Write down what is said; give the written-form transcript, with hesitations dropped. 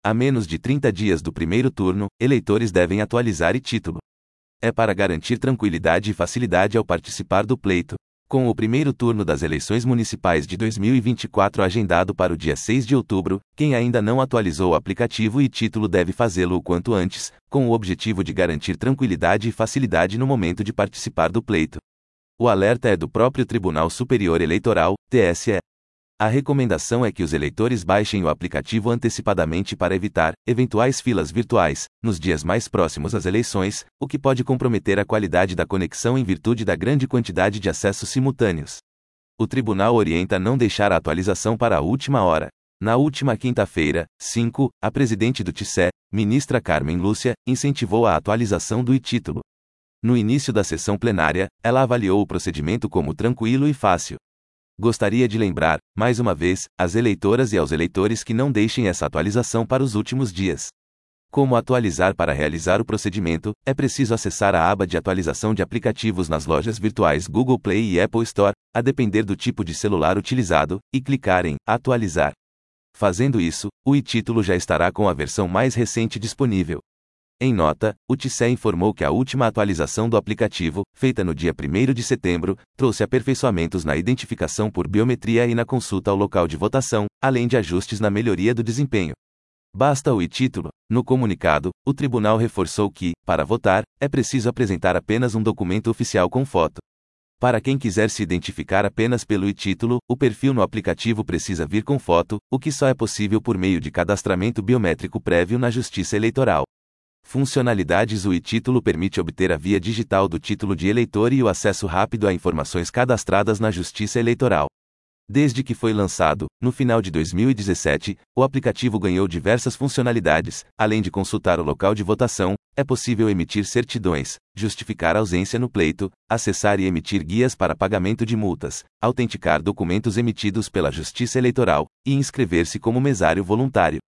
A menos de 30 dias do primeiro turno, eleitores devem atualizar e-título. É para garantir tranquilidade e facilidade ao participar do pleito. Com o primeiro turno das eleições municipais de 2024 agendado para o dia 6 de outubro, quem ainda não atualizou o aplicativo e-título deve fazê-lo o quanto antes, com o objetivo de garantir tranquilidade e facilidade no momento de participar do pleito. O alerta é do próprio Tribunal Superior Eleitoral, TSE. A recomendação é que os eleitores baixem o aplicativo antecipadamente para evitar eventuais filas virtuais, nos dias mais próximos às eleições, o que pode comprometer a qualidade da conexão em virtude da grande quantidade de acessos simultâneos. O tribunal orienta não deixar a atualização para a última hora. Na última quinta-feira, 5, a presidente do TSE, ministra Carmen Lúcia, incentivou a atualização do e-título. No início da sessão plenária, ela avaliou o procedimento como tranquilo e fácil. Gostaria de lembrar, mais uma vez, às eleitoras e aos eleitores que não deixem essa atualização para os últimos dias. Como atualizar para realizar o procedimento, é preciso acessar a aba de atualização de aplicativos nas lojas virtuais Google Play e Apple Store, a depender do tipo de celular utilizado, e clicar em Atualizar. Fazendo isso, o e-título já estará com a versão mais recente disponível. Em nota, o TSE informou que a última atualização do aplicativo, feita no dia 1º de setembro, trouxe aperfeiçoamentos na identificação por biometria e na consulta ao local de votação, além de ajustes na melhoria do desempenho. Basta o e-título. No comunicado, o tribunal reforçou que, para votar, é preciso apresentar apenas um documento oficial com foto. Para quem quiser se identificar apenas pelo e-título, o perfil no aplicativo precisa vir com foto, o que só é possível por meio de cadastramento biométrico prévio na Justiça Eleitoral. Funcionalidades: o e-título permite obter a via digital do título de eleitor e o acesso rápido a informações cadastradas na Justiça Eleitoral. Desde que foi lançado, no final de 2017, o aplicativo ganhou diversas funcionalidades. Além de consultar o local de votação, é possível emitir certidões, justificar ausência no pleito, acessar e emitir guias para pagamento de multas, autenticar documentos emitidos pela Justiça Eleitoral e inscrever-se como mesário voluntário.